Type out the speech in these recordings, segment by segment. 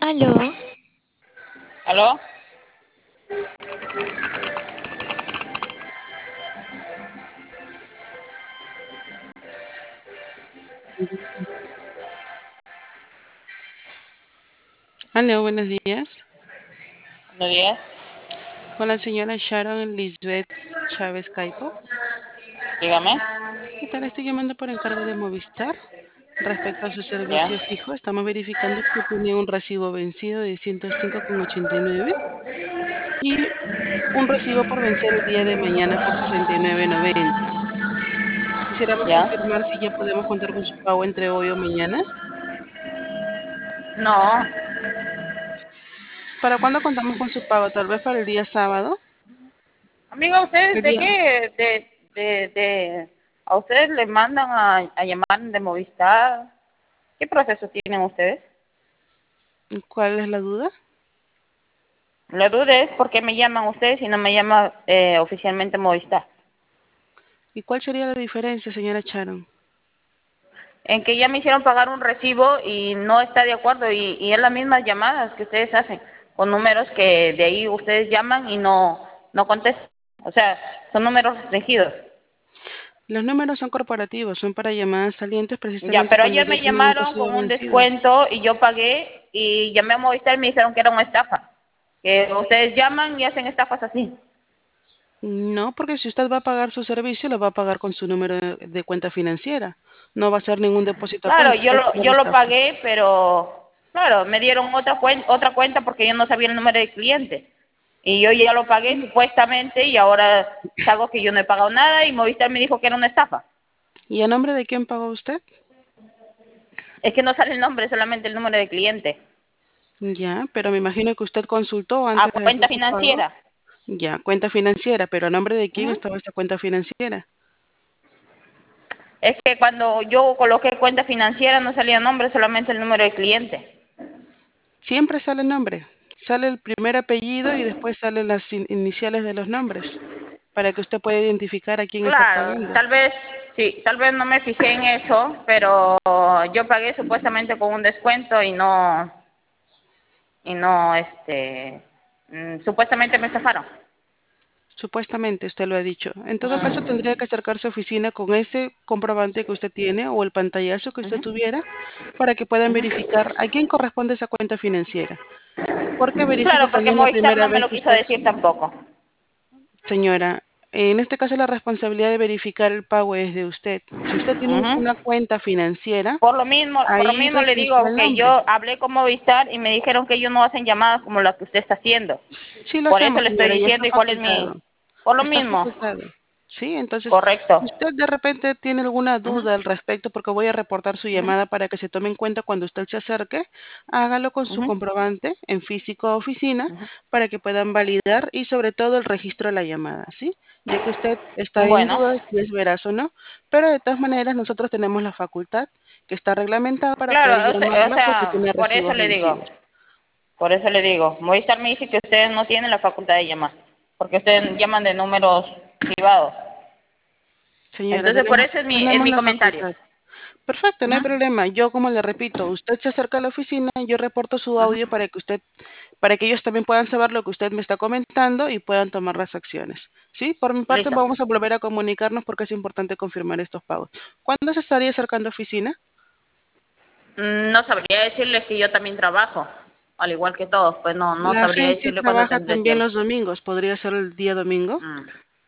Aló, ¿Aló? Hola, buenos días. Buenos días. Con la señora Sharon Lisbeth Chávez Caipo. Dígame. ¿Qué tal? Estoy llamando por encargo de Movistar. Respecto a su ¿Ya? servicio fijo, estamos verificando que tiene un recibo vencido de 105,89 y un recibo por vencer el día de mañana por 69,90. Quisiéramos ¿Ya? confirmar si ya podemos contar con su pago entre hoy o mañana. No. ¿Para cuándo contamos con su pago? Tal vez para el día sábado. Amiga, ¿ustedes El de día, qué? ¿A ustedes les mandan a llamar de Movistar? ¿Qué proceso tienen ustedes? ¿Cuál es la duda? La duda es por qué me llaman ustedes y no me llama oficialmente Movistar. ¿Y cuál sería la diferencia, señora Sharon? En que ya me hicieron pagar un recibo y no está de acuerdo y es las mismas llamadas que ustedes hacen con números que de ahí ustedes llaman y no contestan. O sea, son números restringidos. Los números son corporativos, son para llamadas salientes Ya, precisamente pero cuando ayer ya me tienen un llamaron recibo con un vencido. descuento y yo pagué y llamé a Movistar y me dijeron que era una estafa. Que ustedes llaman y hacen estafas así. No, porque si usted va a pagar su servicio, lo va a pagar con su número de cuenta financiera. No va a ser ningún depósito a Claro, cuenta. Ahí está la yo lo estafa. pagué, pero claro, me dieron otra cuenta porque yo no sabía el número de cliente. Y yo ya lo pagué supuestamente y ahora salgo que yo no he pagado nada y Movistar me dijo que era una estafa. ¿Y a nombre de quién pagó usted? Es que no sale el nombre, solamente el número de cliente. Ya, pero me imagino que usted consultó A antes de hacer cuenta su pago. financiera. Ya, cuenta financiera, pero ¿a nombre de quién Ujú. estaba esta cuenta financiera? Es que cuando yo coloqué cuenta financiera no salía nombre, solamente el número de cliente. Siempre sale el nombre. Sale el primer apellido y después salen las iniciales de los nombres, para que usted pueda identificar a quién está Claro, pagando. tal vez, sí, tal vez no me fijé en eso, pero yo pagué supuestamente con un descuento y no, supuestamente me estafaron. Supuestamente usted lo ha dicho. En todo caso, tendría que acercarse a oficina con ese comprobante que usted tiene o el pantallazo que usted Ujú, tuviera para que puedan ujú. verificar a quién corresponde esa cuenta financiera. Porque verifico Claro, que no porque es la Movistar primera no me vez lo que quiso usted, decir tampoco. señora, en este caso la responsabilidad de verificar el pago es de usted. Si usted tiene Ujú. una cuenta financiera, Por lo ahí mismo le registra digo el que nombre. yo hablé con Movistar y me dijeron que ellos no hacen llamadas como las que usted está haciendo. Sí lo Por eso hacemos, le estoy señora, y está diciendo y cuál es facultado. mi... Por lo Está mismo, facultado. Sí, entonces, correcto. si usted de repente tiene alguna Ujú, duda al respecto, porque voy a reportar su ujú, llamada para que se tome en cuenta cuando usted se acerque, hágalo con su ujú, comprobante en físico a oficina ujú. para que puedan validar y sobre todo el registro de la llamada, ¿sí? Ya que usted está en Bueno, duda de si es veraz o no, pero de todas maneras nosotros tenemos la facultad que está reglamentada para poder claro, o llamarla porque sea, tiene recibos vencidos. por eso le digo, Movistar me dice que ustedes no tienen la facultad de llamar, porque ustedes llaman de números privados. Señora, Entonces, por tenemos, eso es tenemos mi la comentario. facultad. Perfecto, no hay Ujú, problema. Yo, como le repito, usted se acerca a la oficina, yo reporto su ujú, audio para que usted, para que ellos también puedan saber lo que usted me está comentando y puedan tomar las acciones. Sí, por mi parte listo. vamos a volver a comunicarnos porque es importante confirmar estos pagos. ¿Cuándo se estaría acercando a oficina? No sabría decirles que yo también trabajo, al igual que todos, pues no La sabría agencia decirle cuándo trabaja tendré también tiempo. los domingos, podría ser el día domingo, Mm,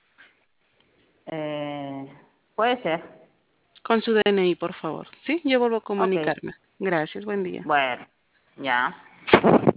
eh, puede ser. con su DNI, por favor. Sí, yo vuelvo a Ok, comunicarme. Gracias, buen día. bueno, ya.